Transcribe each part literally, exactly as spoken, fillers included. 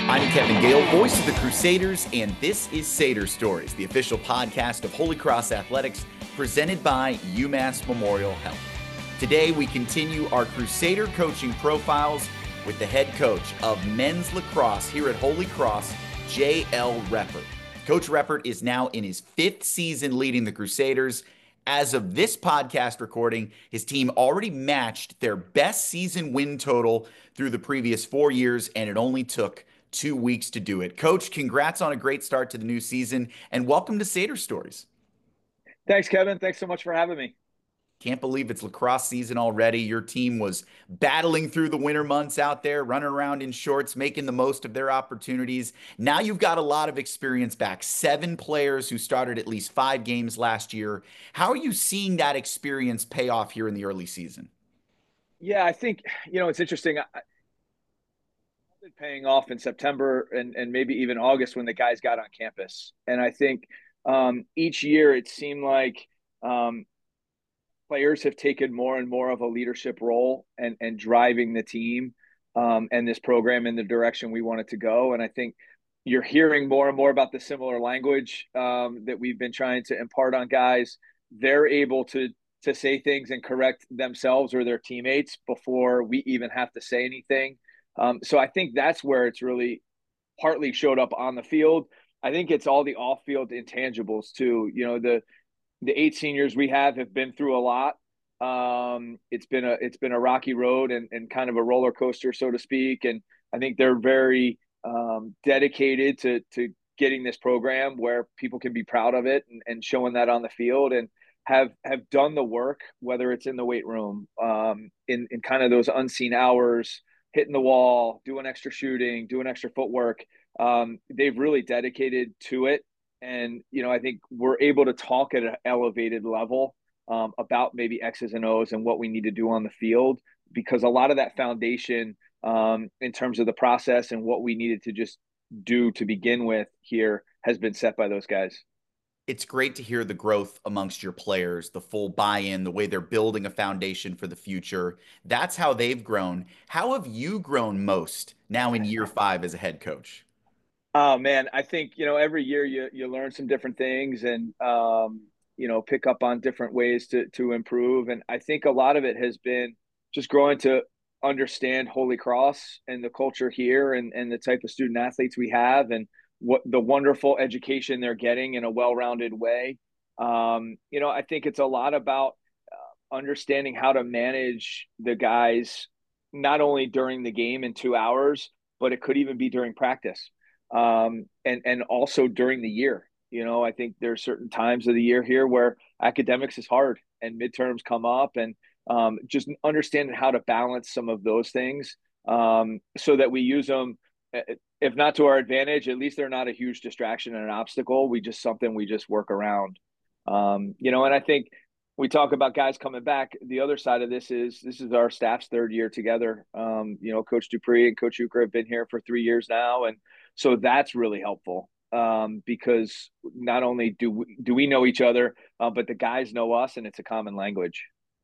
I'm Kevin Gale, voice of the Crusaders, and this is Sader Stories, the official podcast of Holy Cross Athletics, presented by UMass Memorial Health. Today, we continue our Crusader coaching profiles with the head coach of men's lacrosse here at Holy Cross, J L Reppert. Coach Reppert is now in his fifth season leading the Crusaders. As of this podcast recording, his team already matched their best season win total through the previous four years, and it only took two weeks to do it. Coach, congrats on a great start to the new season, and welcome to Sader Stories. Thanks, Kevin. Thanks so much for having me. Can't believe it's lacrosse season already. Your team was battling through the winter months out there, running around in shorts, making the most of their opportunities. Now you've got a lot of experience back. Seven players who started at least five games last year. How are you seeing that experience pay off here in the early season? Yeah, I think, you know, it's interesting. I, I paying off in September and, and maybe even August when the guys got on campus. And I think um, each year it seemed like um, players have taken more and more of a leadership role and, and driving the team um, and this program in the direction we want it to go. And I think you're hearing more and more about the similar language um, that we've been trying to impart on guys. They're able to to say things and correct themselves or their teammates before we even have to say anything. Um, so I think that's where it's really partly showed up on the field. I think it's all the off-field intangibles too. You know, the the eight seniors we have have been through a lot. Um, it's been a it's been a rocky road and, and kind of a roller coaster, so to speak. And I think they're very um, dedicated to to getting this program where people can be proud of it and, and showing that on the field and have have done the work, whether it's in the weight room, um, in in kind of those unseen hours, hitting the wall, doing extra shooting, doing extra footwork. Um, they've really dedicated to it and, you know, I think we're able to talk at an elevated level um, about maybe X's and O's and what we need to do on the field, because a lot of that foundation um, in terms of the process and what we needed to just do to begin with here has been set by those guys. It's great to hear the growth amongst your players, the full buy-in, the way they're building a foundation for the future. That's how they've grown. How have you grown most now in year five as a head coach? Oh man, I think you know every year you you learn some different things and um, you know pick up on different ways to to improve. And I think a lot of it has been just growing to understand Holy Cross and the culture here and and the type of student athletes we have and what the wonderful education they're getting in a well-rounded way. Um, you know, I think it's a lot about uh, understanding how to manage the guys not only during the game in two hours, but it could even be during practice um, and and also during the year. You know, I think there's certain times of the year here where academics is hard and midterms come up, and um, just understanding how to balance some of those things um, so that we use them, if not to our advantage, at least they're not a huge distraction and an obstacle. We just something we just work around. Um, you know, and I think we talk about guys coming back. The other side of this is this is our staff's third year together. Um, you know, Coach Dupree and Coach Euchre have been here for three years now, and so that's really helpful um, because not only do we, do we know each other, uh, but the guys know us, and it's a common language.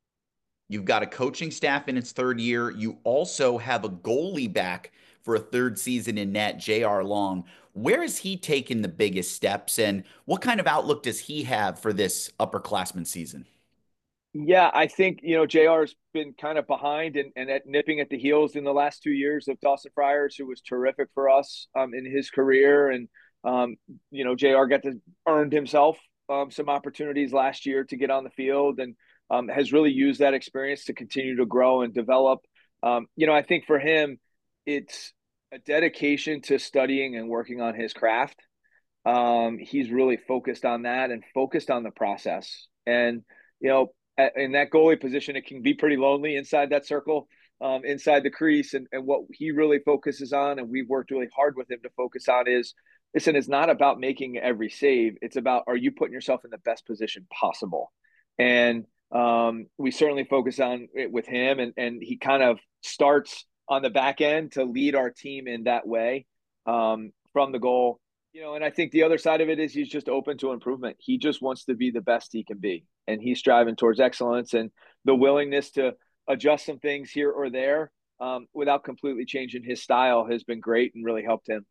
You've got a coaching staff in its third year. You also have a goalie back for a third season in net, J R. Long. Where has he taken the biggest steps, and what kind of outlook does he have for this upperclassman season? Yeah, I think you know J R's been kind of behind and, and at nipping at the heels in the last two years of Dawson Friars, who was terrific for us um, in his career, and um, you know J R got to earned himself um, some opportunities last year to get on the field, and um, has really used that experience to continue to grow and develop. Um, you know, I think for him, it's a dedication to studying and working on his craft. Um, he's really focused on that and focused on the process. And, you know, in that goalie position, it can be pretty lonely inside that circle, um, inside the crease. And, and what he really focuses on, and we've worked really hard with him to focus on is, listen, it's not about making every save. It's about, are you putting yourself in the best position possible? And um, we certainly focus on it with him. And, and he kind of starts on the back end to lead our team in that way um, from the goal. You know, and I think the other side of it is he's just open to improvement. He just wants to be the best he can be, and he's striving towards excellence. And the willingness to adjust some things here or there um, without completely changing his style has been great and really helped him.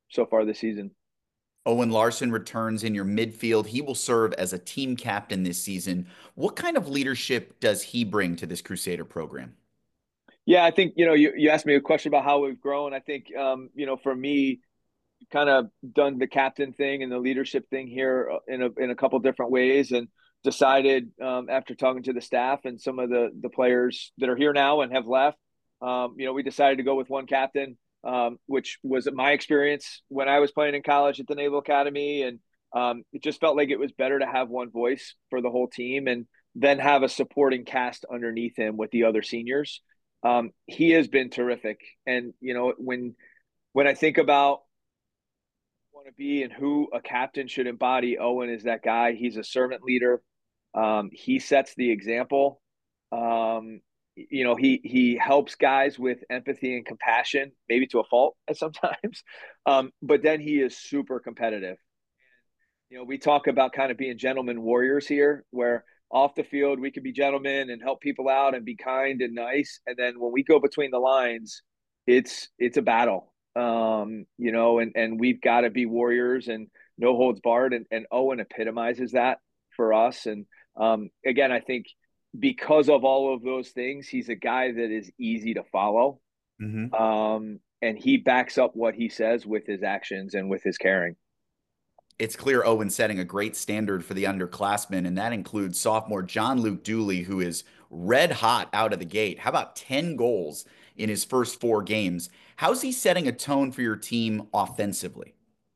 so far this season. Owen Larson returns in your midfield. He will serve as a team captain this season. What kind of leadership does he bring to this Crusader program? Yeah, I think, you know, you, you asked me a question about how we've grown. I think, um, you know, for me, kind of done the captain thing and the leadership thing here uh, in a, in a couple different ways, and decided um, after talking to the staff and some of the, the players that are here now and have left, um, you know, we decided to go with one captain, um, which was my experience when I was playing in college at the Naval Academy. And um, it just felt like it was better to have one voice for the whole team and then have a supporting cast underneath him with the other seniors. Um, he has been terrific. And, you know, when, when I think about want to be and who a captain should embody, Owen is that guy. He's a servant leader. Um, he sets the example. Um, you know, he he helps guys with empathy and compassion, maybe to a fault at sometimes. Um, but then he is super competitive. You know, we talk about kind of being gentlemen warriors here, where off the field we can be gentlemen and help people out and be kind and nice, and then when we go between the lines, it's it's a battle. Um, you know, and and we've got to be warriors and no holds barred, and, and Owen epitomizes that for us. And um, again, I think because of all of those things, he's a guy that is easy to follow. Mm-hmm. Um, and he backs up what he says with his actions and with his caring. It's clear Owen setting a great standard for the underclassmen, and that includes sophomore John Luke Dooley, who is red hot out of the gate. How about ten goals in his first four games? How's he setting a tone for your team offensively?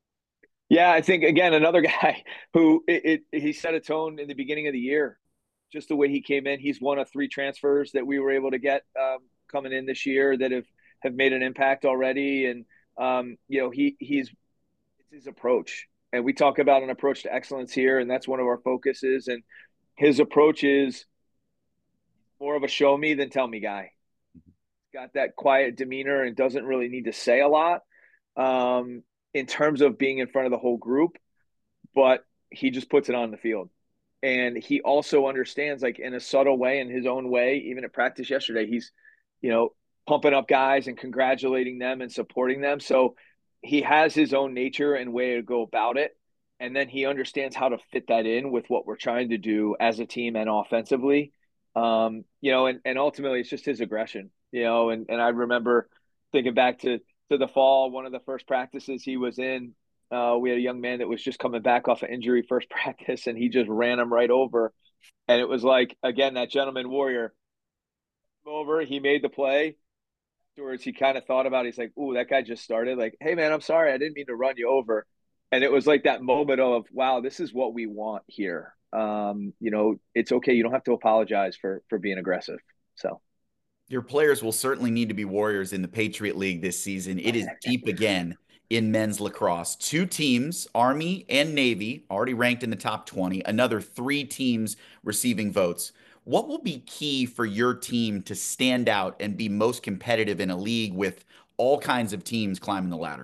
Yeah, I think again another guy who it, it, he set a tone in the beginning of the year. Just the way he came in, he's one of three transfers that we were able to get um, coming in this year that have have made an impact already. And um, you know, he he's it's his approach, and we talk about an approach to excellence here, and that's one of our focuses. And his approach is more of a show me than tell me guy. He's got that quiet demeanor and doesn't really need to say a lot um, in terms of being in front of the whole group, but he just puts it on the field. And he also understands, like in a subtle way, in his own way, even at practice yesterday, he's, you know, pumping up guys and congratulating them and supporting them. So he has his own nature and way to go about it. And then he understands how to fit that in with what we're trying to do as a team and offensively. Um, you know, and, and ultimately it's just his aggression, you know, and, and I remember thinking back to, to the fall, one of the first practices he was in, uh, we had a young man that was just coming back off an injury first practice, and he just ran him right over. And it was like, again, that gentleman warrior over, he made the play. Afterwards, he kind of thought about it. He's like, ooh, that guy just started. Like, hey, man, I'm sorry. I didn't mean to run you over. And it was like that moment of, wow, this is what we want here. Um, you know, it's okay. You don't have to apologize for for being aggressive. So Your players will certainly need to be warriors in the Patriot League this season. It is deep again in men's lacrosse. Two teams, Army and Navy, already ranked in the top twenty, another three teams receiving votes. What will be key for your team to stand out and be most competitive in a league with all kinds of teams climbing the ladder?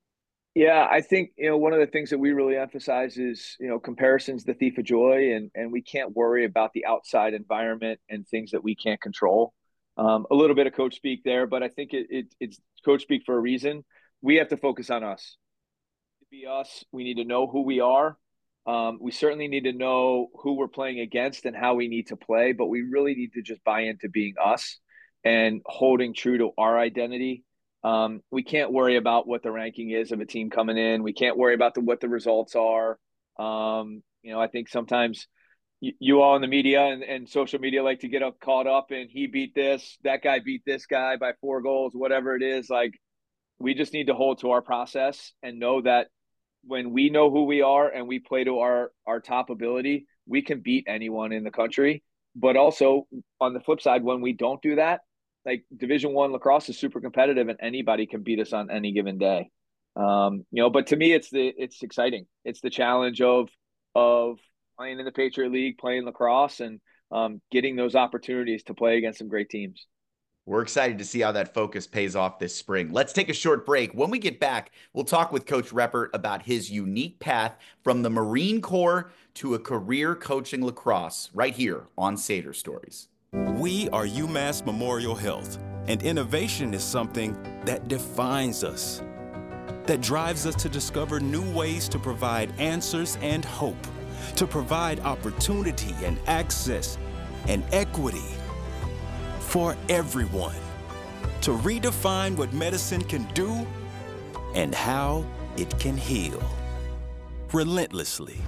yeah, I think, you know, one of the things that we really emphasize is, you know, comparison's the thief of joy, and and we can't worry about the outside environment and things that we can't control. Um, a little bit of coach speak there, but I think it, it it's coach speak for a reason. We have to focus on us. To be us, we need to know who we are. Um, we certainly need to know who we're playing against and how we need to play, but we really need to just buy into being us and holding true to our identity. Um, we can't worry about what the ranking is of a team coming in. We can't worry about the, what the results are. Um, you know, I think sometimes you, you all in the media and, and social media like to get up, caught up in he beat this, that guy beat this guy by four goals, whatever it is. Like, we just need to hold to our process and know that when we know who we are and we play to our our top ability, we can beat anyone in the country. But also on the flip side, when we don't do that, like Division One lacrosse is super competitive, and anybody can beat us on any given day. Um, you know, but to me, it's the it's exciting. It's the challenge of of playing in the Patriot League, playing lacrosse, and um, getting those opportunities to play against some great teams. We're excited to see how that focus pays off this spring. Let's take a short break. When we get back, we'll talk with Coach Reppert about his unique path from the Marine Corps to a career coaching lacrosse right here on Sader Stories. We are UMass Memorial Health, and innovation is something that defines us. that drives us to discover new ways to provide answers and hope, to provide opportunity and access and equity for everyone, to redefine what medicine can do and how it can heal relentlessly.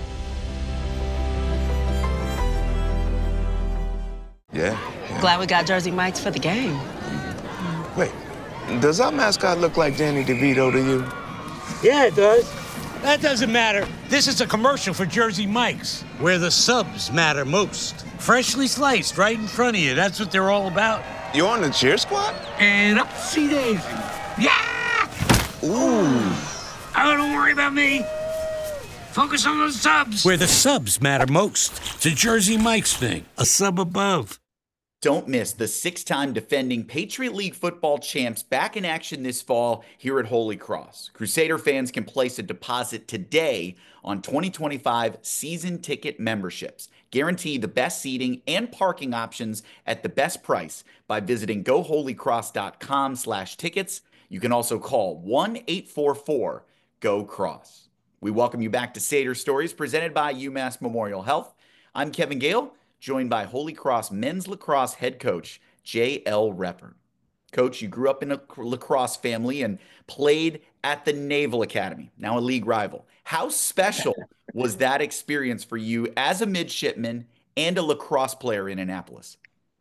Yeah, yeah. Glad we got Jersey Mike's for the game. Wait, does our mascot look like Danny DeVito to you? Yeah, it does. That doesn't matter. This is a commercial for Jersey Mike's, where the subs matter most. Freshly sliced right in front of you. That's what they're all about. You on the cheer squad? And up see Daisy. Yeah! Ooh. Oh, don't worry about me. Focus on those subs. Where the subs matter most. It's a Jersey Mike's thing. A sub above. Don't miss the six-time defending Patriot League football champs back in action this fall here at Holy Cross. Crusader fans can place a deposit today on twenty twenty-five season ticket memberships. Guarantee the best seating and parking options at the best price by visiting go holy cross dot com slash tickets. You can also call one eight four four G O cross. We welcome you back to Sater Stories presented by UMass Memorial Health. I'm Kevin Gale, joined by Holy Cross men's lacrosse head coach J L Repper. Coach, you grew up in a lacrosse family and played at the Naval Academy, now a league rival. How special was that experience for you as a midshipman and a lacrosse player in Annapolis?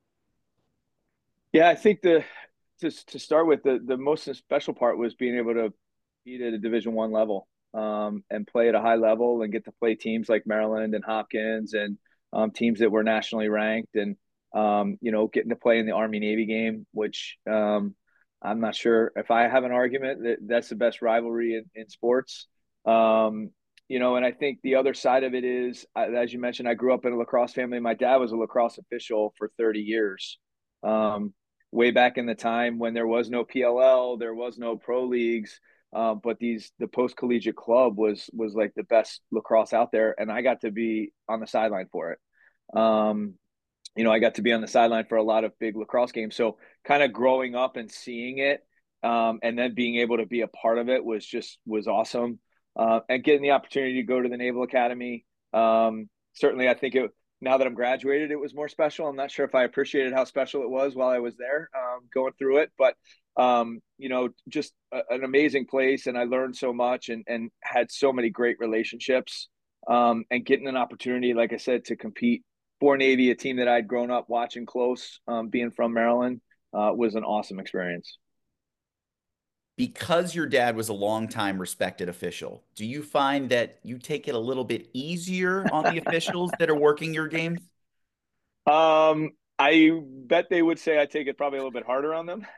Yeah, I think the to to start with, the the most special part was being able to be at a Division One level um, and play at a high level and get to play teams like Maryland and Hopkins and um, teams that were nationally ranked, and um, you know, getting to play in the Army Navy game, which um, I'm not sure if I have an argument that that's the best rivalry in, in sports. Um, you know, and I think the other side of it is, as you mentioned, I grew up in a lacrosse family. My dad was a lacrosse official for thirty years. Um, way back in the time when there was no P L L, there was no pro leagues, uh, but these the post collegiate club was was like the best lacrosse out there, and I got to be on the sideline for it. Um, you know, I got to be on the sideline for a lot of big lacrosse games. So kind of growing up and seeing it, um, and then being able to be a part of it was just was awesome. Uh, and getting the opportunity to go to the Naval Academy, um, certainly I think it. Now that I'm graduated, it was more special. I'm not sure if I appreciated how special it was while I was there, um, going through it, but um, you know, just a, an amazing place, and I learned so much and and had so many great relationships. Um, and getting an opportunity, like I said, to compete for Navy, a team that I'd grown up watching close, um, being from Maryland, uh, was an awesome experience. Because your dad was a longtime respected official, do you find that you take it a little bit easier on the officials that are working your games? Um, I bet they would say I take it probably a little bit harder on them.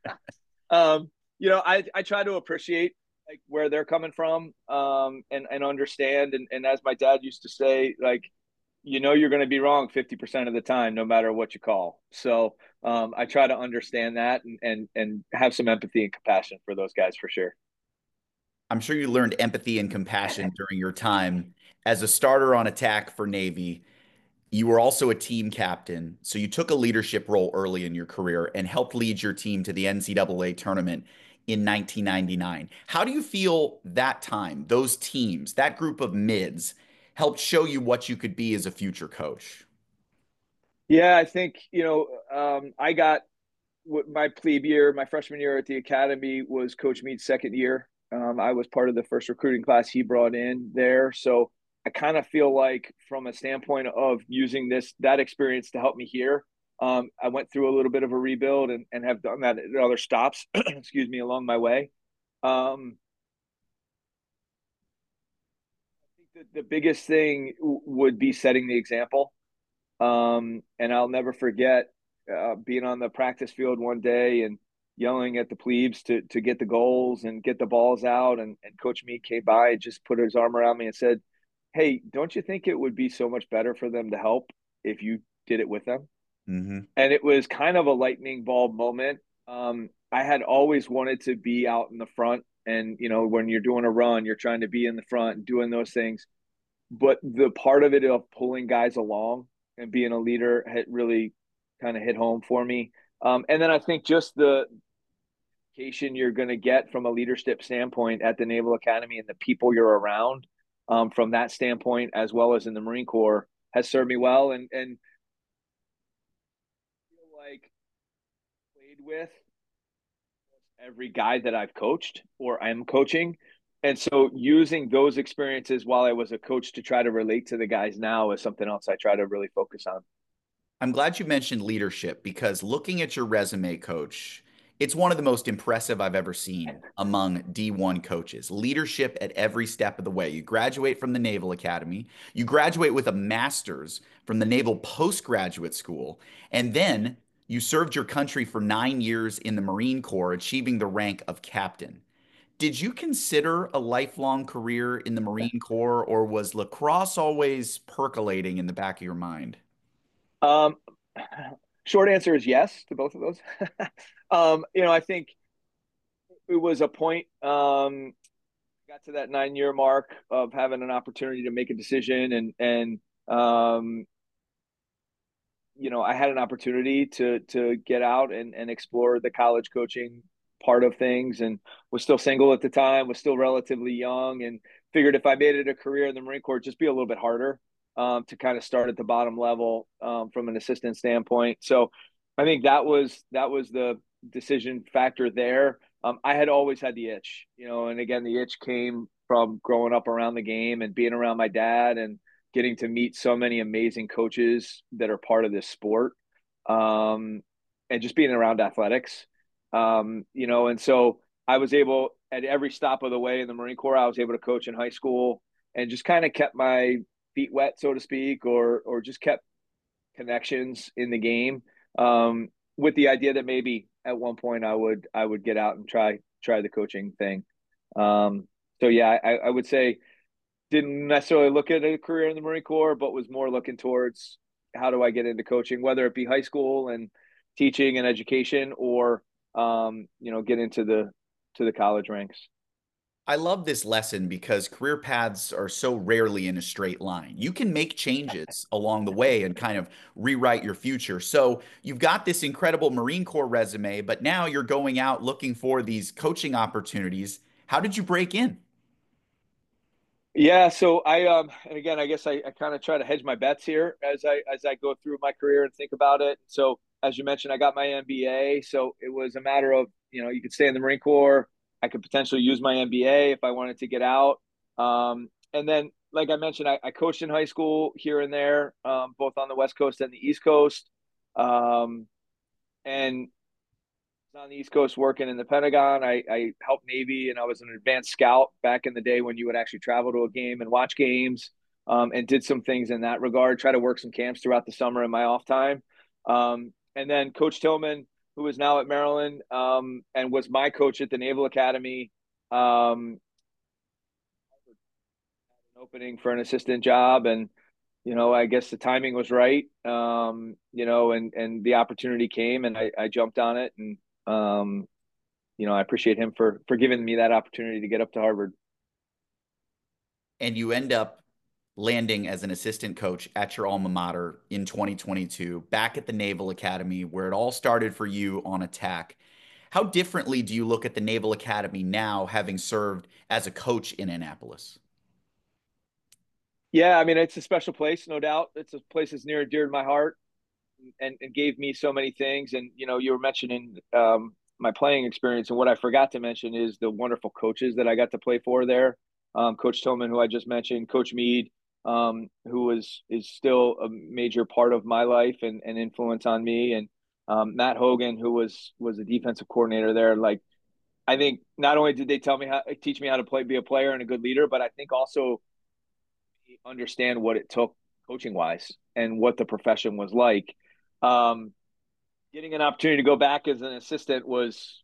um, you know, I, I try to appreciate like where they're coming from, um, and, and understand. And, and as my dad used to say, like, you know, you're going to be wrong fifty percent of the time, no matter what you call. So um, I try to understand that and, and, and have some empathy and compassion for those guys for sure. I'm sure you learned empathy and compassion during your time as a starter on attack for Navy. You were also a team captain, so you took a leadership role early in your career and helped lead your team to the N C double A tournament in nineteen ninety-nine. How do you feel that time, those teams, that group of mids helped show you what you could be as a future coach? Yeah, I think, you know, um, I got my plebe year, my freshman year at the academy was Coach Mead's second year. Um, I was part of the first recruiting class he brought in there. So I kind of feel like from a standpoint of using this, that experience to help me here, um, I went through a little bit of a rebuild and, and have done that at other stops, excuse me, along my way. Um, I think that the biggest thing w- would be setting the example. Um, and I'll never forget uh, being on the practice field one day and yelling at the plebes to to get the goals and get the balls out. And, and Coach Mead came by and just put his arm around me and said, "Hey, don't you think it would be so much better for them to help if you did it with them?" Mm-hmm. And it was kind of a lightning bulb moment. Um, I had always wanted to be out in the front. And, you know, when you're doing a run, you're trying to be in the front and doing those things. But the part of it of pulling guys along and being a leader had really kind of hit home for me. Um, and then I think just the education you're going to get from a leadership standpoint at the Naval Academy and the people you're around um, from that standpoint, as well as in the Marine Corps, has served me well. And, and I feel like played with every guy that I've coached or I'm coaching. And so using those experiences while I was a coach to try to relate to the guys now is something else I try to really focus on. I'm glad you mentioned leadership because looking at your resume, coach, it's one of the most impressive I've ever seen among D one coaches. Leadership at every step of the way. You graduate from the Naval Academy, you graduate with a master's from the Naval Postgraduate School, and then you served your country for nine years in the Marine Corps, achieving the rank of captain. Did you consider a lifelong career in the Marine Corps, or was lacrosse always percolating in the back of your mind? Um, short answer is yes to both of those. um, you know, I think it was a point, um, got to that nine year mark of having an opportunity to make a decision and, and, um, you know, I had an opportunity to, to get out and, and explore the college coaching part of things, and was still single at the time, was still relatively young, and figured if I made it a career in the Marine Corps, it'd just be a little bit harder um, to kind of start at the bottom level um, from an assistant standpoint. So I think that was, that was the decision factor there. Um, I had always had the itch, you know, and again, the itch came from growing up around the game and being around my dad and getting to meet so many amazing coaches that are part of this sport, um, and just being around athletics. Um, you know, and so I was able at every stop of the way in the Marine Corps, I was able to coach in high school and just kind of kept my feet wet, so to speak, or or just kept connections in the game, um, with the idea that maybe at one point I would I would get out and try try the coaching thing. Um, so yeah, I, I would say didn't necessarily look at a career in the Marine Corps, but was more looking towards how do I get into coaching, whether it be high school and teaching and education, or um, you know, get into the to the college ranks. I love this lesson because career paths are so rarely in a straight line. You can make changes along the way and kind of rewrite your future. So you've got this incredible Marine Corps resume, but now you're going out looking for these coaching opportunities. How did you break in? Yeah, so I um and again I guess I, I kind of try to hedge my bets here as I as I go through my career and think about it. So as you mentioned, I got my M B A, so it was a matter of, you know, you could stay in the Marine Corps. I could potentially use my M B A if I wanted to get out. Um, and then, like I mentioned, I, I coached in high school here and there, um, both on the West Coast and the East Coast. Um, and on the East Coast working in the Pentagon. I, I helped Navy, and I was an advanced scout back in the day when you would actually travel to a game and watch games, um, and did some things in that regard, try to work some camps throughout the summer in my off time. Um, and then Coach Tillman, who is now at Maryland, um, and was my coach at the Naval Academy, um, an opening for an assistant job. And you know, I guess the timing was right, um, you know, and, and the opportunity came, and I, I jumped on it. And, um, you know, I appreciate him for, for giving me that opportunity to get up to Harvard. And you end up landing as an assistant coach at your alma mater in twenty twenty-two, back at the Naval Academy, where it all started for you on attack. How differently do you look at the Naval Academy now, having served as a coach in Annapolis? Yeah, I mean, it's a special place, no doubt. It's a place that's near and dear to my heart, and, and gave me so many things. And, you know, you were mentioning um, my playing experience. And what I forgot to mention is the wonderful coaches that I got to play for there. Um, Coach Tillman, who I just mentioned, Coach Mead, um, who was, is still a major part of my life and, and influence on me. And um, Matt Hogan, who was, was a defensive coordinator there. Like, I think not only did they tell me how, teach me how to play, be a player and a good leader, but I think also understand what it took coaching wise and what the profession was like. Um, getting an opportunity to go back as an assistant was,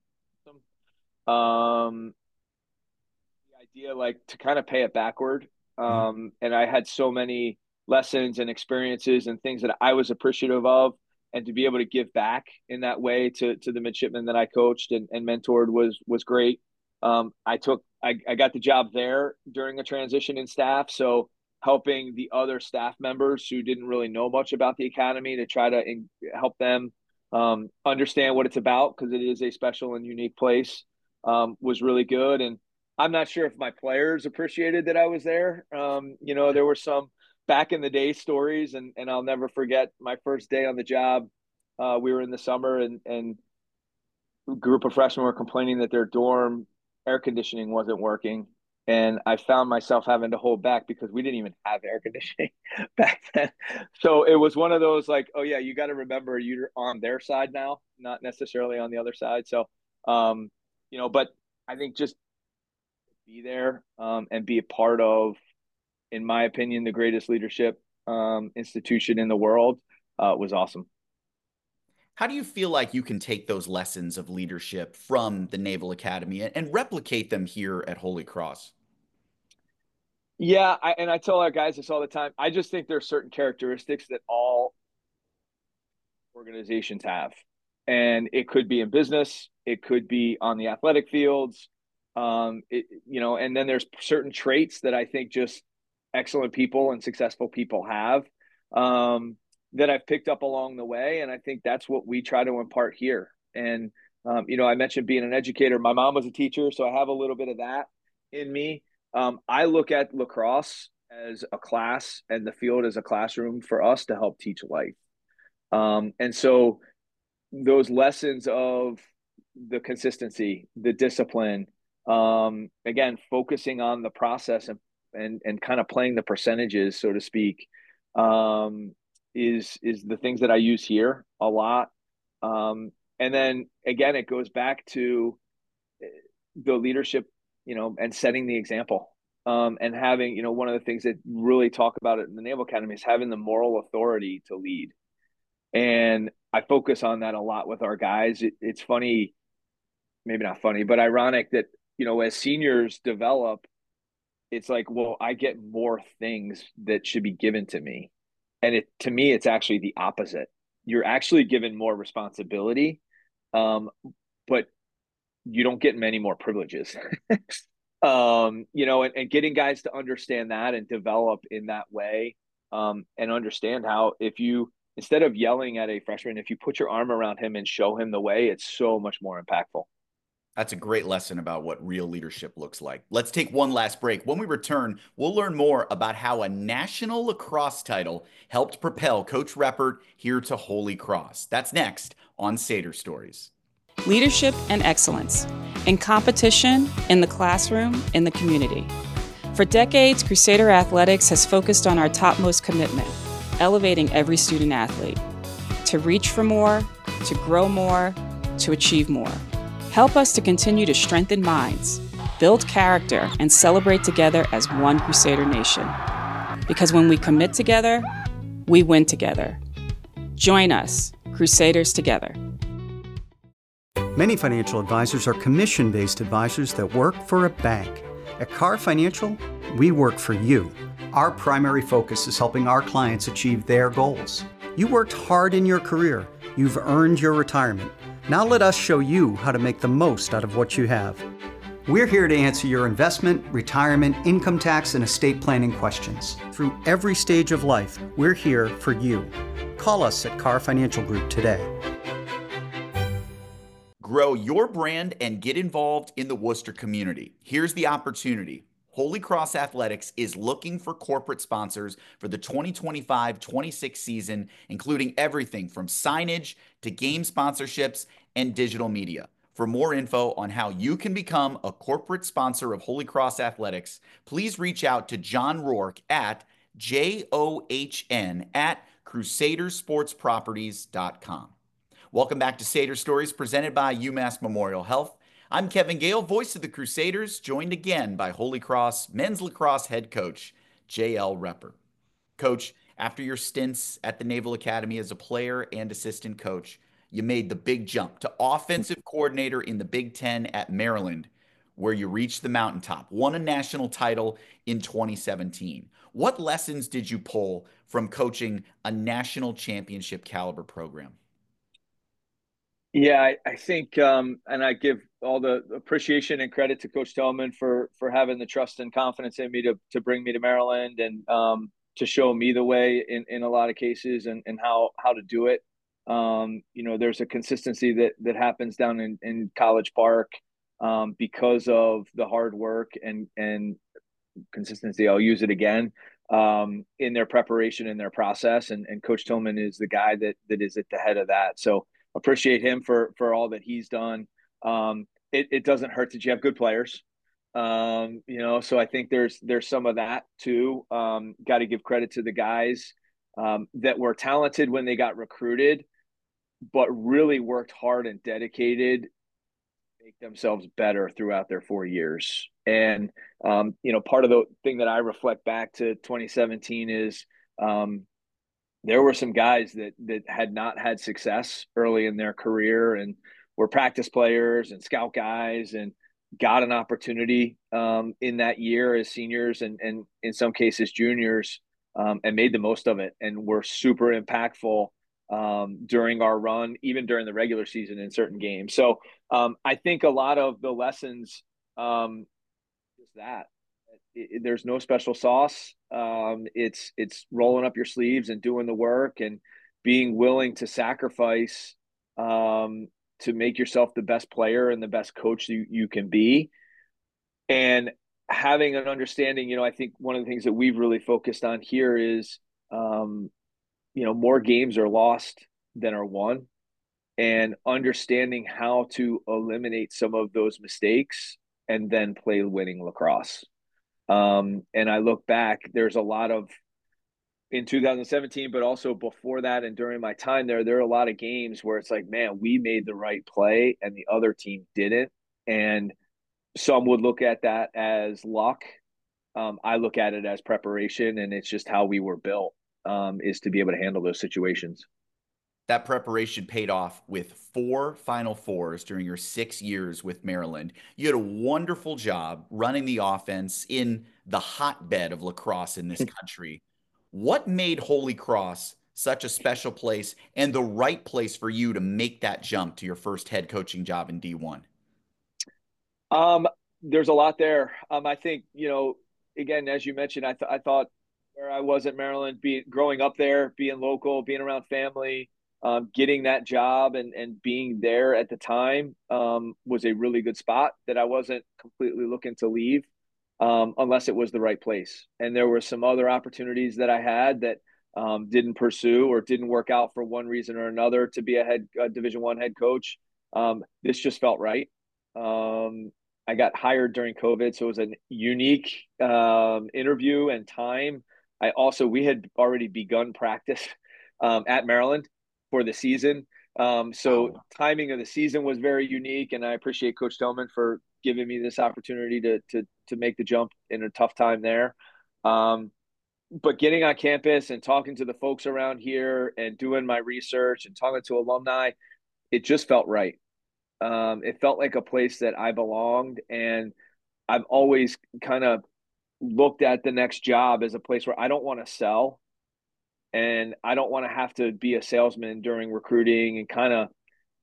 um, the idea like to kind of pay it backward. Mhm. Um, and I had so many lessons and experiences and things that I was appreciative of, and to be able to give back in that way to, to the midshipmen that I coached and, and mentored was, was great. Um, I took, I, I got the job there during a transition in staff. So helping the other staff members who didn't really know much about the academy to try to in, help them um, understand what it's about, because it is a special and unique place, um, was really good. And I'm not sure if my players appreciated that I was there. Um, you know, there were some back in the day stories, and, and I'll never forget my first day on the job. Uh, we were in the summer, and, and a group of freshmen were complaining that their dorm air conditioning wasn't working. And I found myself having to hold back because we didn't even have air conditioning back then. So it was one of those like, oh yeah, you got to remember you're on their side now, not necessarily on the other side. So, um, you know, but I think just be there, um, and be a part of, in my opinion, the greatest leadership um, institution in the world, uh, was awesome. How do you feel like you can take those lessons of leadership from the Naval Academy and, and replicate them here at Holy Cross? Yeah, I, and I tell our guys this all the time. I just think there are certain characteristics that all organizations have, and it could be in business, it could be on the athletic fields, um, it, you know, and then there's certain traits that I think just excellent people and successful people have, um, that I've picked up along the way, and I think that's what we try to impart here. And um, you know, I mentioned being an educator. My mom was a teacher, so I have a little bit of that in me. Um, I look at lacrosse as a class and the field as a classroom for us to help teach life. Um, and so those lessons of the consistency, the discipline, um, again, focusing on the process and, and, and kind of playing the percentages, so to speak, um, is, is the things that I use here a lot. Um, and then again, it goes back to the leadership, you know, and setting the example. Um, and having, you know, one of the things that really talk about it in the Naval Academy is having the moral authority to lead. And I focus on that a lot with our guys. It, it's funny, maybe not funny, but ironic that, you know, as seniors develop, it's like, well, I get more things that should be given to me. And it, to me, it's actually the opposite. You're actually given more responsibility, um, but you don't get many more privileges. um, you know, and, and getting guys to understand that and develop in that way, um, and understand how, if you, instead of yelling at a freshman, if you put your arm around him and show him the way, it's so much more impactful. That's a great lesson about what real leadership looks like. Let's take one last break. When we return, we'll learn more about how a national lacrosse title helped propel Coach Reppert here to Holy Cross. That's next on Sader Stories. Leadership and excellence in competition, in the classroom, in the community. For decades, Crusader Athletics has focused on our topmost commitment, elevating every student athlete to reach for more, to grow more, to achieve more. Help us to continue to strengthen minds, build character, and celebrate together as one Crusader nation. Because when we commit together, we win together. Join us, Crusaders together. Many financial advisors are commission-based advisors that work for a bank. At Carr Financial, we work for you. Our primary focus is helping our clients achieve their goals. You worked hard in your career. You've earned your retirement. Now let us show you how to make the most out of what you have. We're here to answer your investment, retirement, income tax, and estate planning questions. Through every stage of life, we're here for you. Call us at Carr Financial Group today. Grow your brand and get involved in the Worcester community. Here's the opportunity. Holy Cross Athletics is looking for corporate sponsors for the twenty twenty-five twenty-six season, including everything from signage to game sponsorships and digital media. For more info on how you can become a corporate sponsor of Holy Cross Athletics, please reach out to John Rourke at J O H N at crusader sports properties dot com. Welcome back to Sader Stories, presented by UMass Memorial Health. I'm Kevin Gale, voice of the Crusaders, joined again by Holy Cross men's lacrosse head coach J L Reppert. Coach, after your stints at the Naval Academy as a player and assistant coach, you made the big jump to offensive coordinator in the Big Ten at Maryland, where you reached the mountaintop, won a national title in twenty seventeen. What lessons did you pull from coaching a national championship caliber program? Yeah, I, I think, um, and I give all the appreciation and credit to Coach Tillman for for having the trust and confidence in me to to bring me to Maryland, and um, to show me the way in, in a lot of cases, and, and how how to do it. Um, you know, there's a consistency that that happens down in, in College Park um, because of the hard work and and consistency. I'll use it again um, in their preparation and their process. And, and Coach Tillman is the guy that that is at the head of that. So appreciate him for for all that he's done. Um, it, it doesn't hurt that you have good players. Um, you know, so I think there's there's some of that too. Um, got to give credit to the guys um, that were talented when they got recruited, but really worked hard and dedicated make themselves better throughout their four years. And, um, you know, part of the thing that I reflect back to twenty seventeen is um, there were some guys that that had not had success early in their career and were practice players and scout guys and got an opportunity um, in that year as seniors and, and in some cases juniors um, and made the most of it and were super impactful um, during our run, even during the regular season in certain games. So um, I think a lot of the lessons um, is that it, it, there's no special sauce. Um, it's it's rolling up your sleeves and doing the work and being willing to sacrifice um, to make yourself the best player and the best coach you, you can be. And having an understanding, you know, I think one of the things that we've really focused on here is, um, you know, more games are lost than are won, and understanding how to eliminate some of those mistakes and then play winning lacrosse. Um, and I look back, there's a lot of in two thousand seventeen, but also before that and during my time there, there are a lot of games where it's like, man, we made the right play and the other team didn't. And some would look at that as luck. Um, I look at it as preparation, and it's just how we were built um, is to be able to handle those situations. That preparation paid off with four Final Fours during your six years with Maryland. You had a wonderful job running the offense in the hotbed of lacrosse in this country. What made Holy Cross such a special place and the right place for you to make that jump to your first head coaching job in D one? Um, there's a lot there. Um, I think, you know, again, as you mentioned, I, th- I thought where I was at Maryland, being growing up there, being local, being around family, um, getting that job and, and being there at the time um, was a really good spot that I wasn't completely looking to leave um, unless it was the right place. And there were some other opportunities that I had that um, didn't pursue or didn't work out for one reason or another to be a head a Division One head coach. Um, this just felt right. Um, I got hired during COVID, so it was a unique um, interview and time. I also we had already begun practice um, at Maryland for the season, um, so wow. Timing of the season was very unique, and I appreciate Coach Tillman for giving me this opportunity to to to make the jump in a tough time there. Um, but getting on campus and talking to the folks around here and doing my research and talking to alumni, it just felt right. Um, it felt like a place that I belonged, and I've always kind of looked at the next job as a place where I don't want to sell, and I don't want to have to be a salesman during recruiting and kind of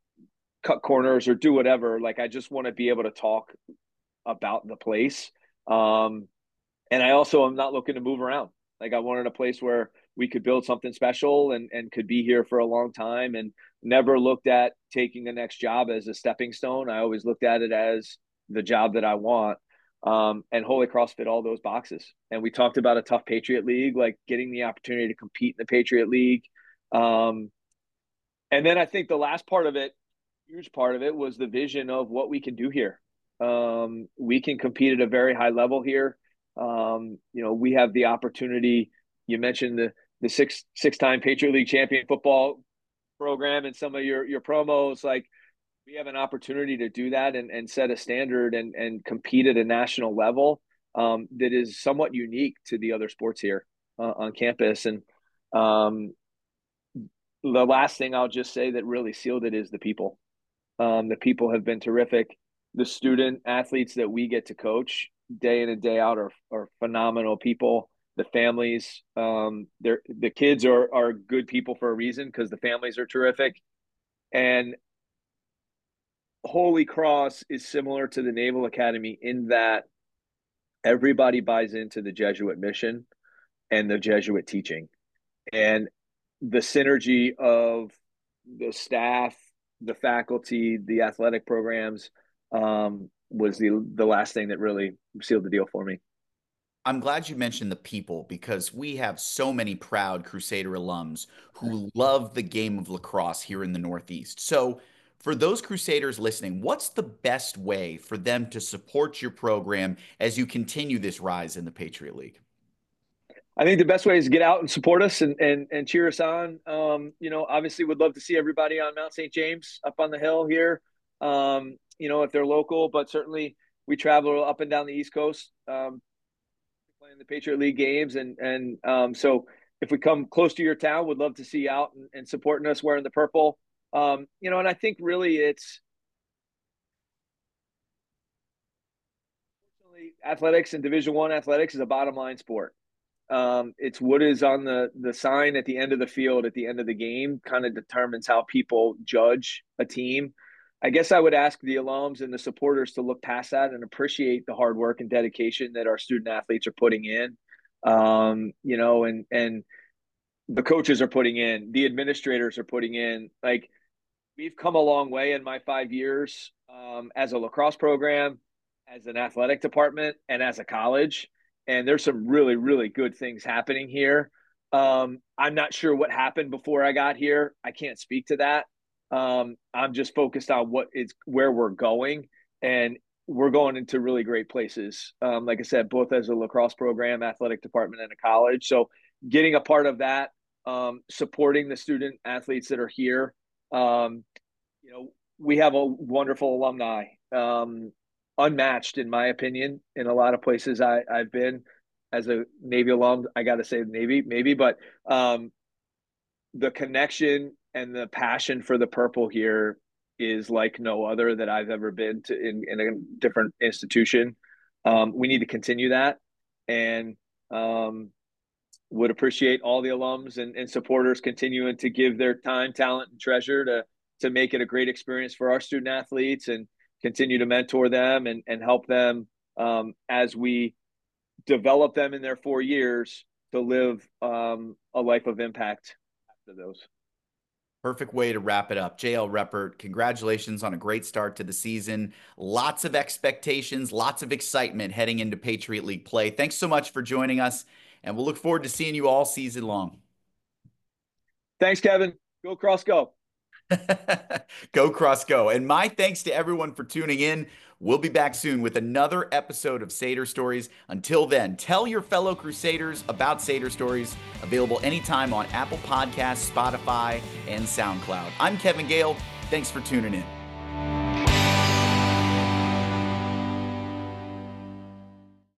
cut corners or do whatever. Like, I just want to be able to talk about the place. Um, and I also am not looking to move around. Like, I wanted a place where we could build something special and, and could be here for a long time, and never looked at taking the next job as a stepping stone. I always looked at it as the job that I want. Um, and Holy Cross fit all those boxes. And we talked about a tough Patriot League, like getting the opportunity to compete in the Patriot League. Um, and then I think the last part of it, huge part of it, was the vision of what we can do here. Um, we can compete at a very high level here. Um, you know, we have the opportunity. You mentioned the the six six time Patriot League champion football program and some of your your promos. Like, we have an opportunity to do that and, and set a standard and and compete at a national level um, that is somewhat unique to the other sports here uh, on campus. And um, the last thing I'll just say that really sealed it is the people. Um, the people have been terrific. The student athletes that we get to coach day in and day out are, are phenomenal people. The families, um, they're, the kids are, are good people for a reason because the families are terrific. And Holy Cross is similar to the Naval Academy in that everybody buys into the Jesuit mission and the Jesuit teaching. And the synergy of the staff, the faculty, the athletic programs um, was the the last thing that really sealed the deal for me. I'm glad you mentioned the people, because we have so many proud Crusader alums who love the game of lacrosse here in the Northeast. So for those Crusaders listening, what's the best way for them to support your program as you continue this rise in the Patriot League? I think the best way is to get out and support us and and, and cheer us on. Um, you know, obviously would love to see everybody on Mount Saint James up on the hill here, um, you know, if they're local, but certainly we travel up and down the East Coast um, playing the Patriot League games. And, and um, so if we come close to your town, would love to see you out and, and supporting us wearing the purple. Um, you know, and I think really it's athletics and Division One athletics is a bottom line sport. Um, it's what is on the the sign at the end of the field at the end of the game kind of determines how people judge a team. I guess I would ask the alums and the supporters to look past that and appreciate the hard work and dedication that our student athletes are putting in. Um, you know, and and the coaches are putting in, the administrators are putting in. Like, we've come a long way in my five years um, as a lacrosse program, as an athletic department, and as a college. And there's some really, really good things happening here. Um, I'm not sure what happened before I got here. I can't speak to that. Um, I'm just focused on what is where we're going, and we're going into really great places. Um, like I said, both as a lacrosse program, athletic department, and a college. So getting a part of that, um, supporting the student athletes that are here. Um, you know, we have a wonderful alumni. Um, unmatched, in my opinion, in a lot of places I, I've been. As a Navy alum, I got to say Navy, maybe, but um, the connection and the passion for the purple here is like no other that I've ever been to in, in a different institution. Um, we need to continue that, and um, would appreciate all the alums and, and supporters continuing to give their time, talent, and treasure to to make it a great experience for our student athletes, and continue to mentor them and, and help them um, as we develop them in their four years to live um, a life of impact after those. Perfect way to wrap it up. J L Reppert, congratulations on a great start to the season. Lots of expectations, lots of excitement heading into Patriot League play. Thanks so much for joining us, and we'll look forward to seeing you all season long. Thanks, Kevin. Go Cross Go. Go Cross Go. And my thanks to everyone for tuning in. We'll be back soon with another episode of Sader Stories. Until then, tell your fellow Crusaders about Sader Stories, available anytime on Apple Podcasts, Spotify, and SoundCloud. I'm Kevin Gale. Thanks for tuning in.